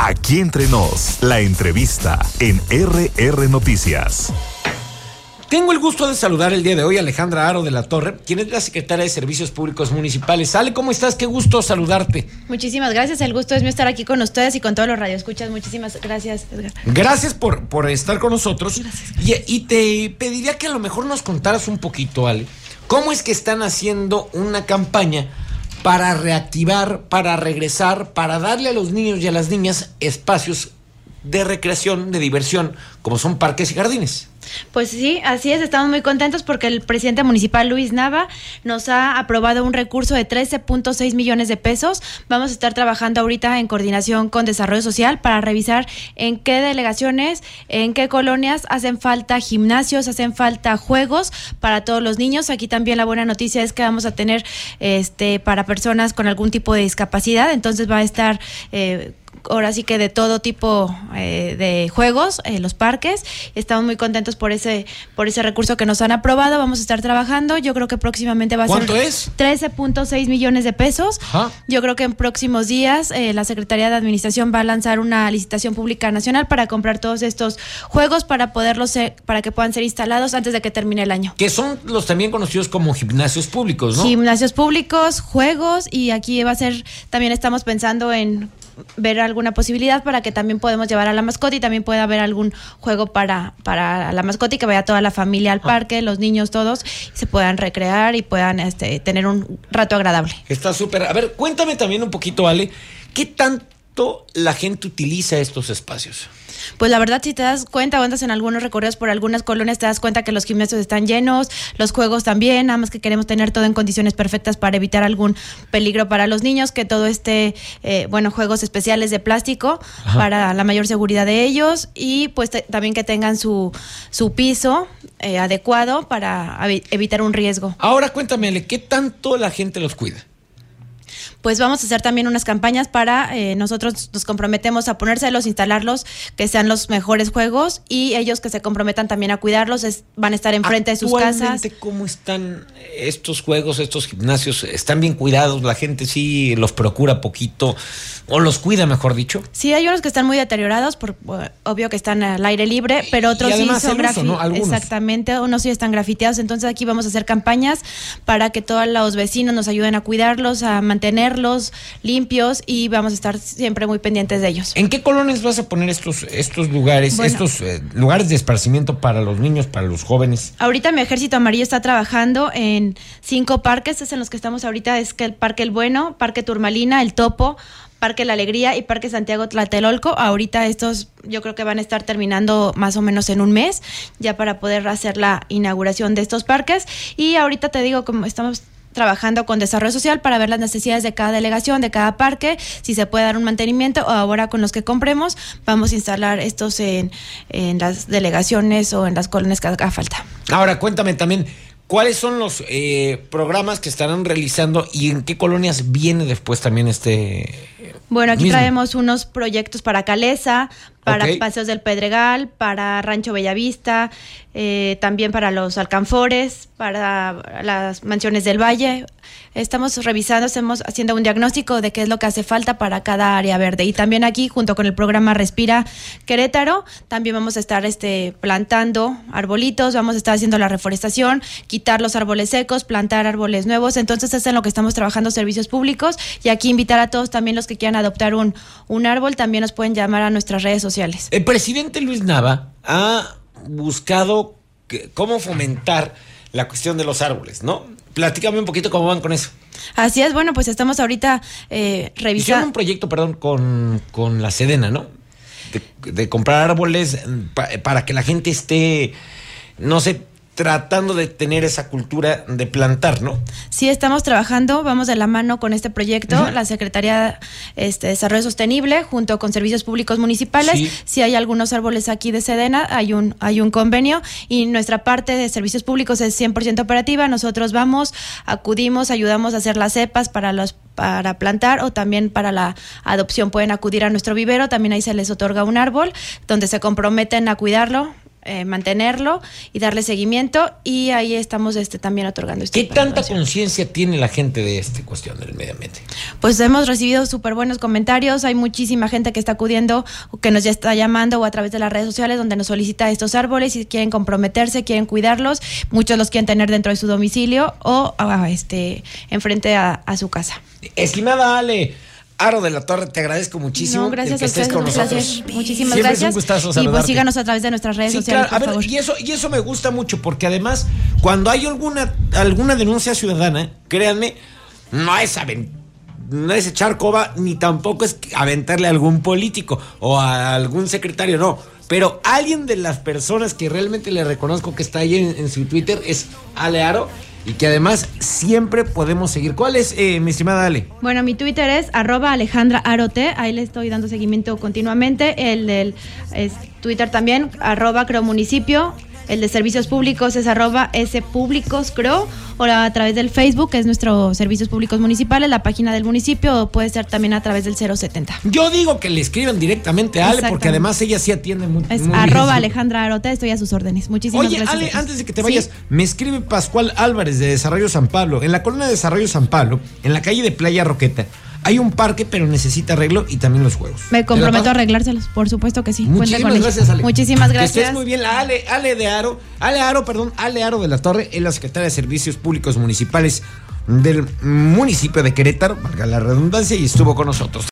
Aquí entre nos, la entrevista en RR Noticias. Tengo el gusto de saludar el día de hoy a Alejandra Haro de la Torre, quien es la secretaria de Servicios Públicos Municipales. Ale, ¿cómo estás? Qué gusto saludarte. Muchísimas gracias, el gusto es mío estar aquí con ustedes y con todos los radioescuchas. Muchísimas gracias, Edgar. Gracias por estar con nosotros. Gracias. Y te pediría que a lo mejor nos contaras un poquito, Ale, cómo es que están haciendo una campaña para reactivar, para regresar, para darle a los niños y a las niñas espacios de recreación, de diversión, como son parques y jardines. Pues sí, así es, estamos muy contentos porque el presidente municipal Luis Nava nos ha aprobado un recurso de 13.6 millones de pesos. Vamos a estar trabajando ahorita en coordinación con Desarrollo Social para revisar en qué delegaciones, en qué colonias hacen falta gimnasios, hacen falta juegos para todos los niños. Aquí también la buena noticia es que vamos a tener para personas con algún tipo de discapacidad, entonces va a estar ahora sí que de todo tipo de juegos, los parques. Estamos muy contentos por ese recurso que nos han aprobado. Vamos a estar trabajando. Yo creo que próximamente va a ser... ¿Cuánto es? 13.6 millones de pesos. Ajá. Yo creo que en próximos días la Secretaría de Administración va a lanzar una licitación pública nacional para comprar todos estos juegos para que puedan ser instalados antes de que termine el año. Que son los también conocidos como gimnasios públicos, ¿no? Gimnasios públicos, juegos, y aquí va a ser, también estamos pensando en ver alguna posibilidad para que también podamos llevar a la mascota y también pueda haber algún juego para la mascota y que vaya toda la familia al parque, los niños todos, y se puedan recrear y puedan tener un rato agradable. Está súper. A ver, cuéntame también un poquito, Ale, ¿qué tanto la gente utiliza estos espacios? Pues la verdad, si te das cuenta, o andas en algunos recorridos por algunas colonias, te das cuenta que los gimnasios están llenos, los juegos también, nada más que queremos tener todo en condiciones perfectas para evitar algún peligro para los niños, que todo juegos especiales de plástico. Ajá. Para la mayor seguridad de ellos, y pues también que tengan su piso adecuado para evitar un riesgo. Ahora cuéntame, Ale, ¿qué tanto la gente los cuida? Pues vamos a hacer también unas campañas para, nosotros nos comprometemos a ponérselos, instalarlos, que sean los mejores juegos, y ellos que se comprometan también a cuidarlos, van a estar enfrente de sus casas. ¿Cómo están estos juegos, estos gimnasios? ¿Están bien cuidados? ¿La gente sí los procura poquito o los cuida, mejor dicho? Sí, hay unos que están muy deteriorados, obvio que están al aire libre, pero otros sí son grafiteados, ¿no? Algunos. Exactamente, unos sí están grafiteados, entonces aquí vamos a hacer campañas para que todos los vecinos nos ayuden a cuidarlos, a mantenerlos limpios, y vamos a estar siempre muy pendientes de ellos. ¿En qué colonias vas a poner estos lugares, lugares de esparcimiento para los niños, para los jóvenes? Ahorita mi Ejército Amarillo está trabajando en 5 parques, es en los que estamos ahorita, es que el Parque El Bueno, Parque Turmalina, El Topo, Parque La Alegría y Parque Santiago Tlatelolco. Ahorita estos yo creo que van a estar terminando más o menos en un mes, ya para poder hacer la inauguración de estos parques. Y ahorita te digo, como estamos trabajando con Desarrollo Social para ver las necesidades de cada delegación, de cada parque, si se puede dar un mantenimiento, o ahora con los que compremos vamos a instalar estos en las delegaciones o en las colonias que haga falta. Ahora cuéntame también, ¿cuáles son los programas que estarán realizando y en qué colonias viene después también Bueno, aquí mismo? Traemos unos proyectos para Calesa, para Paseos del Pedregal, para Rancho Bellavista, también para los Alcanfores, para las Mansiones del Valle. Estamos revisando, estamos haciendo un diagnóstico de qué es lo que hace falta para cada área verde. Y también aquí, junto con el programa Respira Querétaro, también vamos a estar plantando arbolitos, vamos a estar haciendo la reforestación, quitar los árboles secos, plantar árboles nuevos. Entonces es en lo que estamos trabajando servicios públicos, y aquí invitar a todos también los que quieran adoptar un árbol, también nos pueden llamar a nuestras redes sociales. El presidente Luis Nava ha buscado cómo fomentar la cuestión de los árboles, ¿no? Platícame un poquito cómo van con eso. Así es, bueno, pues estamos ahorita revisando. Hicieron un proyecto, con la Sedena, ¿no? De comprar árboles para que la gente esté, no sé, tratando de tener esa cultura de plantar, ¿no? Sí, estamos trabajando, vamos de la mano con este proyecto, uh-huh. La Secretaría de Desarrollo Sostenible, junto con Servicios Públicos Municipales. Sí. Si hay algunos árboles aquí de Sedena, hay un convenio, y nuestra parte de Servicios Públicos es 100% operativa. Nosotros vamos, acudimos, ayudamos a hacer las cepas para plantar, o también para la adopción pueden acudir a nuestro vivero, también ahí se les otorga un árbol donde se comprometen a cuidarlo mantenerlo y darle seguimiento, y ahí estamos también otorgando ¿Qué tanta conciencia tiene la gente de esta cuestión del medio ambiente? Pues hemos recibido súper buenos comentarios, hay muchísima gente que está acudiendo, que nos ya está llamando o a través de las redes sociales donde nos solicita estos árboles y quieren comprometerse, quieren cuidarlos, muchos los quieren tener dentro de su domicilio o enfrente a su casa. Estimada Ale Aro de la Torre, te agradezco muchísimo. No, gracias a ustedes, con nosotros. Muchísimas Siempre gracias. Es un gustazo y saludarte. pues síganos a través de nuestras redes sociales, claro. por favor. Y eso me gusta mucho, porque además, cuando hay alguna denuncia ciudadana, créanme, no es echar coba, ni tampoco es aventarle a algún político o a algún secretario, no. Pero alguien de las personas que realmente le reconozco que está ahí en su Twitter es Ale Aro, y que además siempre podemos seguir. ¿Cuál es, mi estimada Ale? Bueno, mi Twitter es @AlejandraArote, ahí le estoy dando seguimiento continuamente. El del Twitter también, @CreoMunicipio. El de servicios públicos es @SPúblicosCreo, o a través del Facebook, que es nuestro Servicios Públicos Municipales, la página del municipio, o puede ser también a través del 070. Yo digo que le escriban directamente a Ale, porque además ella sí atiende muy Es muy @AlejandraArote, estoy a sus órdenes. Muchísimas gracias. Oye, Ale, antes de que te vayas, me escribe Pascual Álvarez de Desarrollo San Pablo. En la colonia de Desarrollo San Pablo, en la calle de Playa Roqueta, hay un parque, pero necesita arreglo y también los juegos. Me comprometo a arreglárselos, por supuesto que sí. Muchísimas gracias, Ale. Muchísimas gracias. Que estés muy bien. La Ale Aro de la Torre es la secretaria de Servicios Públicos Municipales del municipio de Querétaro, valga la redundancia, y estuvo con nosotros.